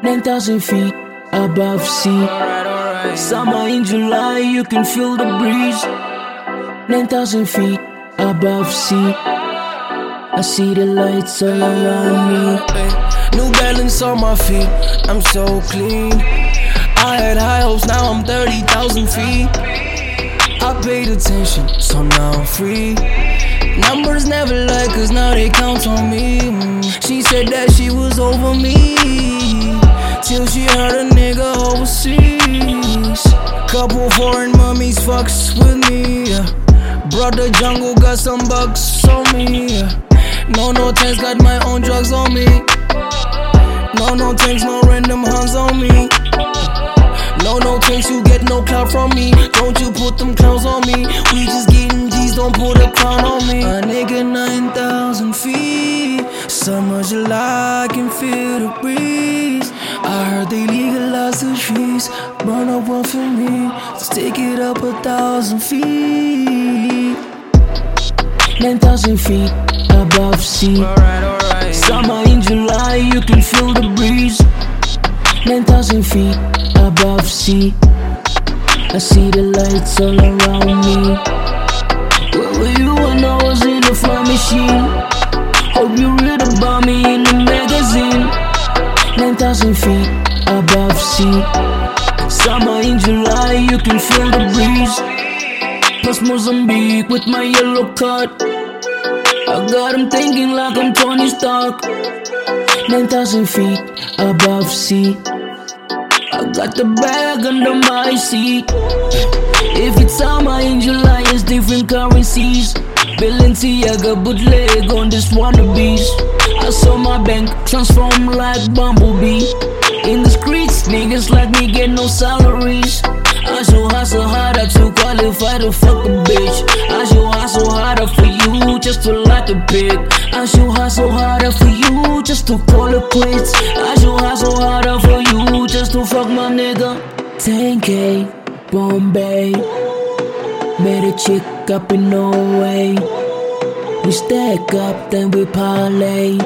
9,000 feet above sea. Summer in July, you can feel the breeze. 9,000 feet above sea. I see the lights all around me. New Balance on my feet, I'm so clean. I had high hopes, now I'm 30,000 feet. I paid attention, so now I'm free. Numbers never lie, cause now they count on me. She said that she was over me, till she heard a nigga overseas. Couple foreign mummies fucks with me, yeah. Brought the jungle, got some bucks on me, yeah. No tanks, got my own drugs on me. No tanks, no random huns on me. No tanks, you get no clout from me. Don't you put them clowns on me. We just getting G's, don't put a crown on me. A nigga 9,000 feet. Summer, July, I can feel the breeze. I heard they legalized the trees. Burn up one for me, let's take it up 1,000 feet. 9,000 feet above sea. Alright. Summer in July, you can feel the breeze. 9,000 feet above sea. I see the lights all around me. Where were you when I was in the fly machine? Hope you read about me in the magazine. 9,000 feet above sea. Summer in July, you can feel the breeze. Plus Mozambique with my yellow card. I got him thinking like I'm Tony Stark. 9,000 feet above sea. I got the bag under my seat. If it's summer in July, it's different currencies. Balenciaga bootleg on this wannabes. I saw my bank transform like Bumblebee. In the streets, niggas like me get no salaries. I should hustle harder to qualify to fuck a bitch. I should hustle harder for you just to like a pig. I should hustle harder for you just to call it quits. I should hustle harder for you just to fuck my nigga. 10K, Bombay. Met a chick up in Norway. We stack up, then we parlay.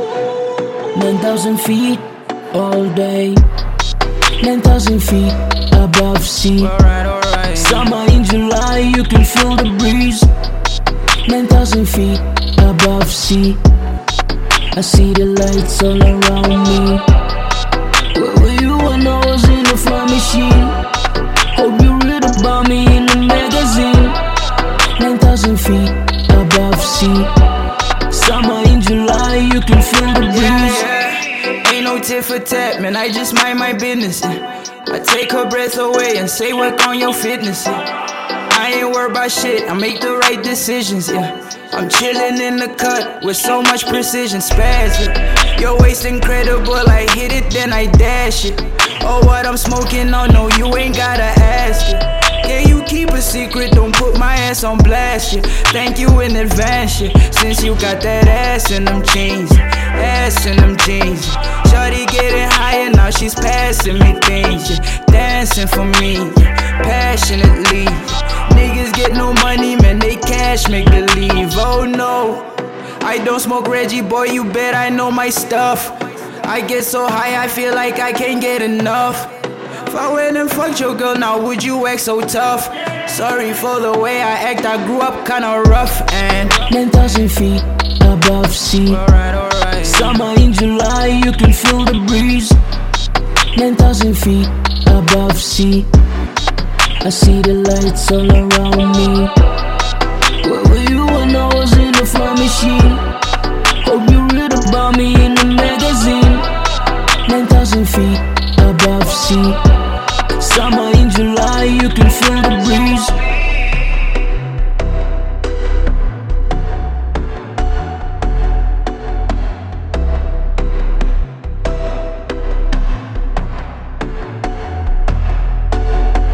9,000 feet all day. 9,000 feet above sea. Alright. Summer in July, you can feel the breeze. 9,000 feet above sea. I see the lights all around me. Where were you when I was in the fly machine? Hope you read about me in the magazine. 9,000 feet above sea. Summer in July, you can feel the breeze. Ain't no tit for tat, man, I just mind my business. I take her breath away and say work on your fitness. I ain't worried about shit, I make the right decisions, yeah. I'm chillin' in the cut with so much precision, spaz, yeah. Your waist incredible, I hit it, then I dash it. Oh, what I'm smoking, oh no, you ain't gotta ask it. Can you keep a secret, don't put my ass on blast, yeah. Thank you in advance, yeah. Since you got that ass in them jeans, ass in them jeans, yeah. Shawty getting higher, now she's passing me things, yeah. Dancing for me, yeah. Passionately, niggas get no money, man, they cash make believe. Oh no, I don't smoke Reggie, boy, you bet I know my stuff. I get so high, I feel like I can't get enough. If I went and fucked your girl, now would you act so tough? Sorry for the way I act, I grew up kinda rough and 9,000 feet above sea. Alright. Summer in July, you can feel the breeze. 9,000 feet above sea. I see the lights all around me. Where were you when I was in the fly machine? Hope you read about me in the magazine. 9,000 feet above sea. Summer in July, you can feel the breeze.